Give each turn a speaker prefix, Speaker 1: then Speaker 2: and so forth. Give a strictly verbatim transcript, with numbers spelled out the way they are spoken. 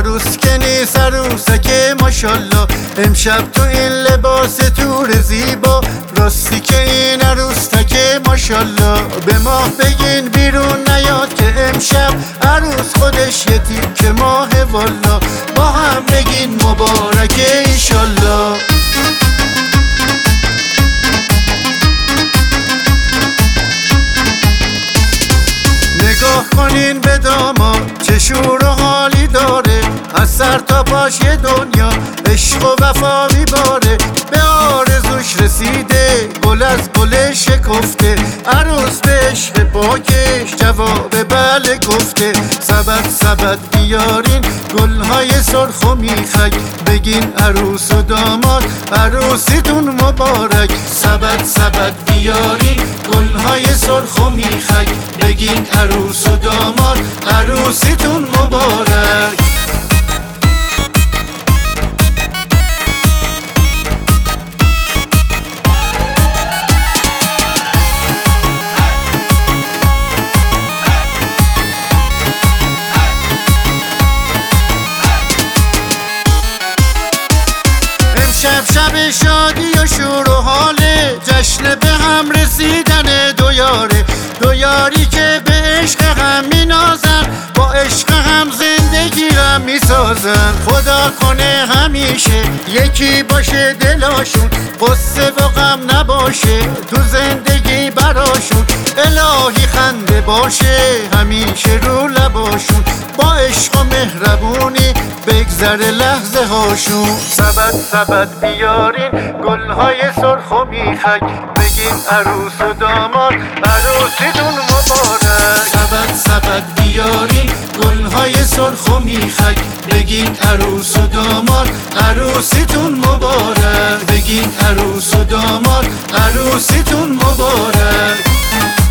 Speaker 1: عروس که نیست عروسکه ماشالله، امشب تو این لباس تور زیبا، راستی که این عروسکه ماشالله. به ماه بگین بیرون نیاد که امشب عروس خودش یه تیکه ماه والا، با هم بگین مبارکه ایشالله. نگاه کنین به داماد چه شور و حالی داره، از سر تا پاش یه دنیا عشق و وفا میباره. به آرزوش رسیده گل از گل شکفته، عروس به عشق پاکش جواب بله گفته. سبد سبد بیارین گلهای سرخ و میخک، بگین عروس و داماد عروسیتون مبارک. سبد سبد بیارین گلهای سرخ و میخک، بگین عروس و داماد عروسیتون مبارک. شب شب شادی و شور و حاله، جشن به هم رسیدن دو یاره، دو یاری که به عشق هم مینازن، با عشق هم زندگی را میسازن. خدا کنه همیشه یکی باشه دلاشون، قصه و غم نباشه تو زندگی براشون. الهی خنده باشه همیشه رو لباشون، با عشق و مهربونی بگذره لحظه هاشون. سبد سبد بیارین گلهای سرخ و میخک، بگین عروس و داماد عروسیتون مبارک. سبد سبد بیارین گلهای سرخ و میخک، بگین عروس و داماد عروسیتون مبارک. بگین عروس و داماد عروسیتون مبارک.